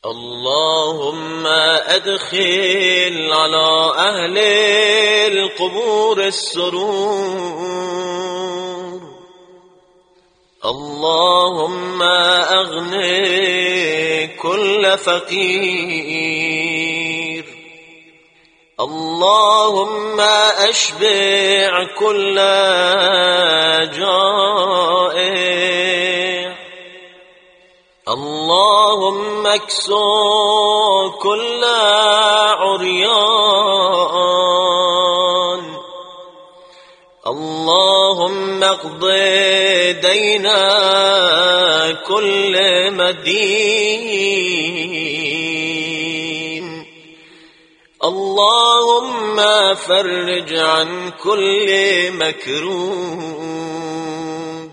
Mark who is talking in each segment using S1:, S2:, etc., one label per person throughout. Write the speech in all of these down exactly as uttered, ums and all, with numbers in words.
S1: اللهم أدخل على أهل القبور السرور. اللهم أغني كل فقير. اللهم أشبع كل جائع. اللهم اكسو كل عريان. اللهم اقض دين كل مدين. اللهم فرج عن كل مكروب.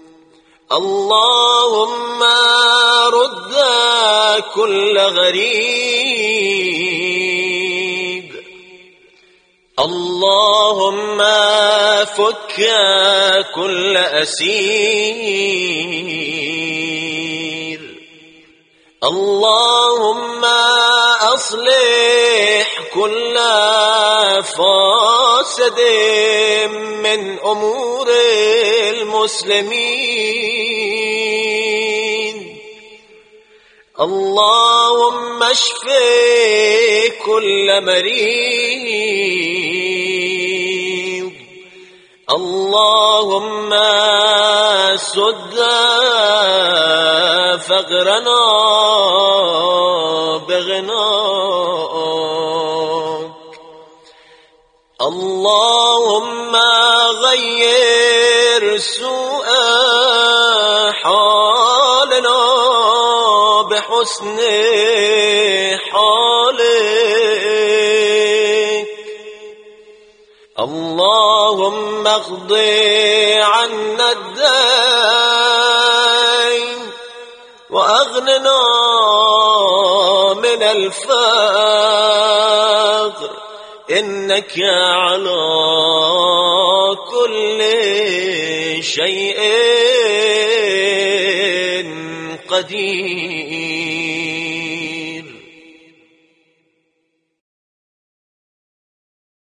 S1: اللهم رد كل غريب. اللهم فك كل أسير. اللهم أصلح كل فاسد من أمور المسلمين. اللهم اشف كل مريض. اللهم سد فقرنا بغناك. اللهم غير سوء حالنا بحسن حالك. اللهم اقض عنا الدين وأغننا من الفقر، إنك على كل شيء قدير.